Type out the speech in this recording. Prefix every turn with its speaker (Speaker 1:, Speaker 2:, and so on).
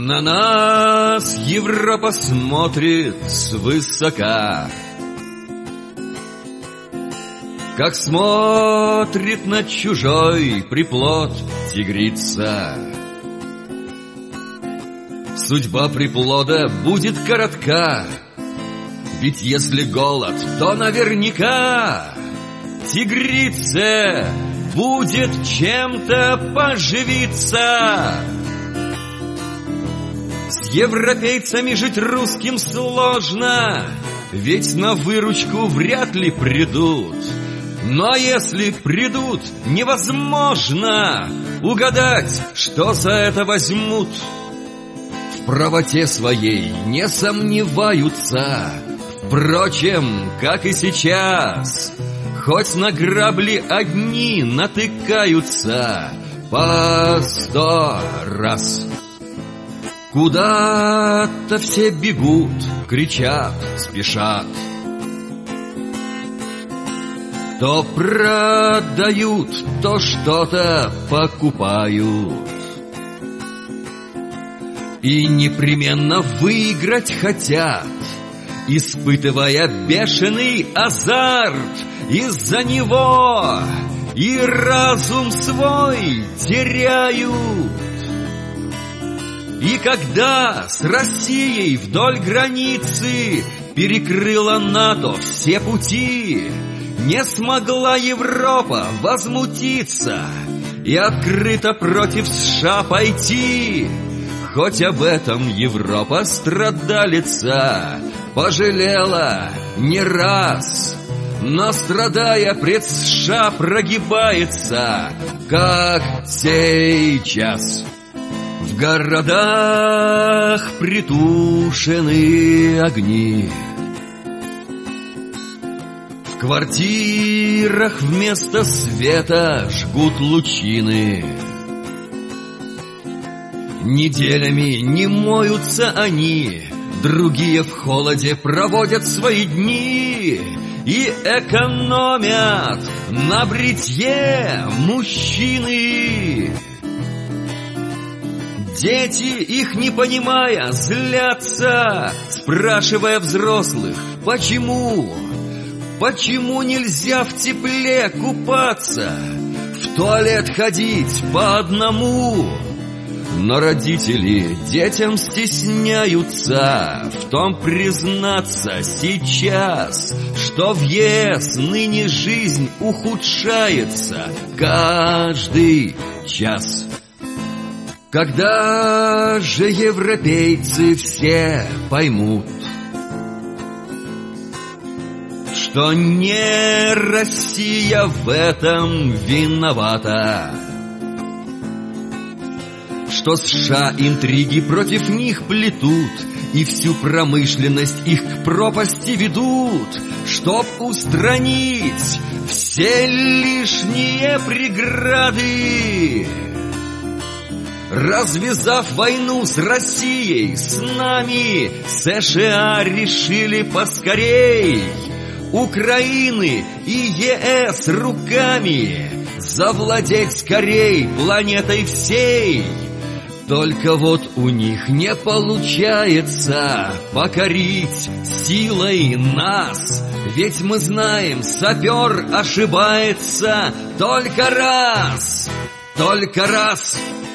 Speaker 1: На нас Европа смотрит свысока, как смотрит на чужой приплод тигрица. Судьба приплода будет коротка, ведь если голод, то наверняка тигрице будет чем-то поживиться. С европейцами жить русским сложно, ведь на выручку вряд ли придут. Но если придут, невозможно угадать, что за это возьмут. В правоте своей не сомневаются, впрочем, как и сейчас. Хоть на грабли одни натыкаются по 100 раз. Куда-то все бегут, кричат, спешат. То продают, то что-то покупают. И непременно выиграть хотят, испытывая бешеный азарт. Из-за него и разум свой теряют. И когда с Россией вдоль границы перекрыла НАТО все пути, не смогла Европа возмутиться и открыто против США пойти. Хоть об этом Европа страдалица пожалела не раз, но, страдая пред США, прогибается, как сейчас. В городах притушены огни, в квартирах вместо света жгут лучины. Неделями не моются они, другие в холоде проводят свои дни и экономят на бритье мужчины. Дети, их не понимая, злятся, спрашивая взрослых, почему? Почему нельзя в тепле купаться, в туалет ходить по одному? Но родители детям стесняются в том признаться сейчас, что в ЕС ныне жизнь ухудшается каждый час. Когда же европейцы все поймут, что не Россия в этом виновата, что США интриги против них плетут и всю промышленность их к пропасти ведут, чтоб устранить все лишние преграды. Развязав войну с Россией, с нами США решили поскорей Украины и ЕС руками завладеть скорей планетой всей. Только вот у них не получается покорить силой нас, ведь мы знаем, сапер ошибается только раз.